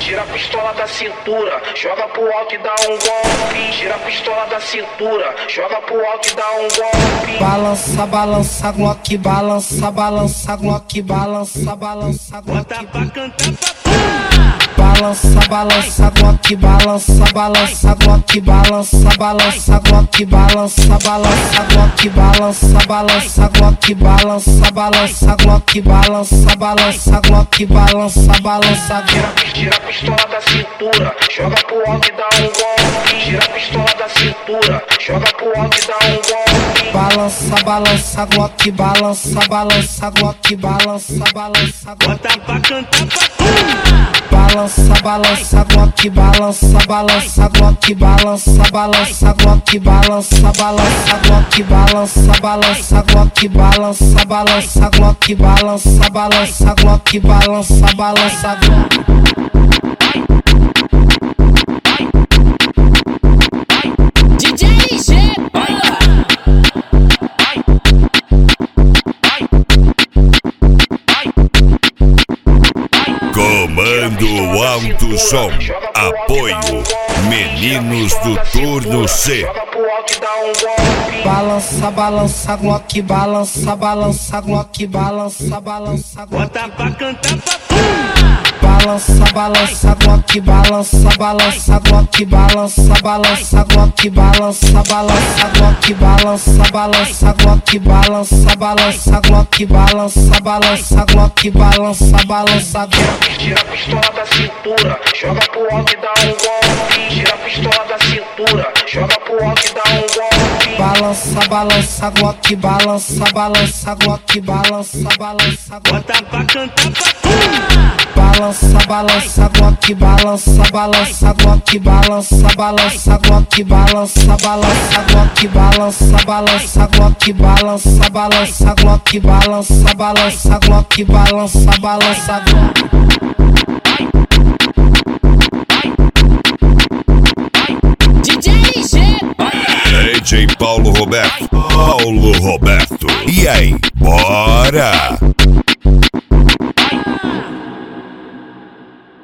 gira a pistola da cintura, joga pro alto e dá um golpe. Gira a pistola da cintura, joga pro alto e dá um golpe. Balança, balança, Glock, balança, balança, Glock, balança, balança, Glock. Bota pra cantar pra Balança, balança, Glock, balança, balança, Glock, balança, balança, Glock, balança, balança, Glock, balança, balança, Glock, balança, balança, Glock, balança, balança, Glock, balança, balança. Gira a pistola da cintura, joga pro alto e dá um golpe. Gira a pistola da cintura, joga pro alto e dá um golpe. Balança, balança, Glock, balança, balança, Glock, balança, balança, Glock. bota pra cantar pra Balança, balança, Glock, balança, balança, Glock, balança, balança, Glock, balança, balança, Glock, balança, balança, Glock, balança, balança, Glock, balança, balança, Glock, balança, balança, DJ G, Comando Alto Som. Apoio Meninos do Turno C. Joga pro alto e dá um golpe. balança, balança, Glock, balança, balança, Glock, balança, balança, Glock. bota pra cantar pra Balança, balança, Glock, balança, balança, Glock, balança, balança, Glock, balança, balança, Glock, balança, balança, Glock, balança, balança, Glock, balança, balança, Glock, balança, balança. Gira a pistola da cintura, joga pro alto e dá um golpe. Gira a pistola da cintura, joga pro alto e dá um golpe. Balança, balança, Glock, balança, balança, Glock, balança, balança, Glock. bota pra cantar pra Balança, balança, Glock, balança, balança, Glock, balança, balança, Glock, balança, balança, Glock, balança, balança, Glock, balança, balança, Glock, balança, balança, Glock, balança, balança, DJ G, DJ Paulo Roberto. E aí, bora?